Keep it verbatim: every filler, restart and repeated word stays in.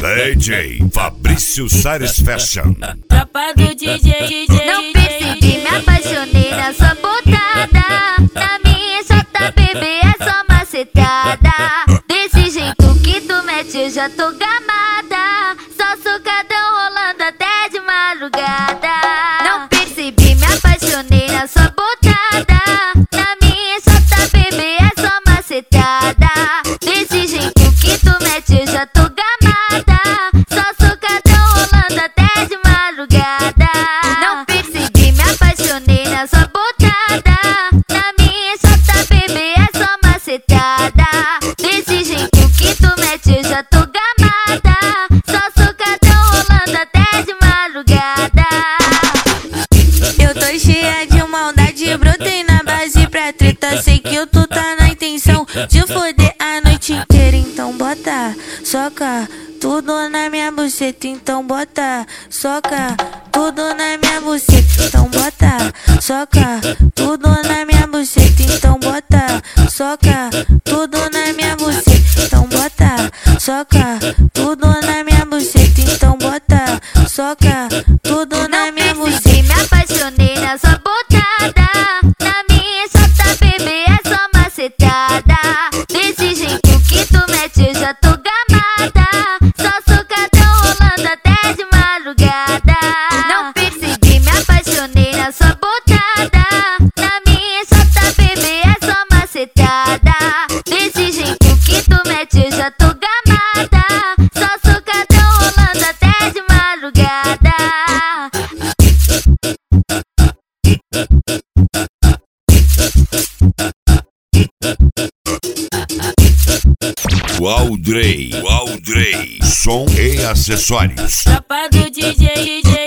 D J Fabrício Sares Fashion. Tropa do D J, D J. Não percebi, me apaixonei na sua botada. Na minha J B B é só macetada. Desse jeito que tu mete eu já tô gamada. Só socadão rolando até de madrugada. Não percebi, me apaixonei na sua botada. Na minha J B B é só macetada. Desse jeito que tu mete eu já tô gamada. Só socadão rolando até de madrugada. Não percebi, me apaixonei na sua botada. Na minha J B B é só macetada. Desse jeito que tu mete eu já tô gamada. Só socadão rolando até de madrugada. Eu tô cheia de maldade, brotei na base pra treta. Sei que tu tá na intenção de foder a noite inteira. Então bota, soca tudo na minha buceta. Então bota, soca tudo na minha buceta. Então bota, soca tudo na minha buceta. Então bota, soca tudo na minha buceta. Então bota, soca tudo na minha buceta. Então bota, soca tudo na minha buceta. Me apaixonei na sua botada. Na minha J B B é só macetada. Desse jeito que tu mete eu já tô gamada. Só socadão rolando até de madrugada. Não percebi, me apaixonei na sua botada. Na minha J B B é só macetada. Desse jeito que tu mete eu já tô gamada. Só socadão rolando até de madrugada. Waldrey, Waldrey, som e acessórios. Tropa do D J, D J.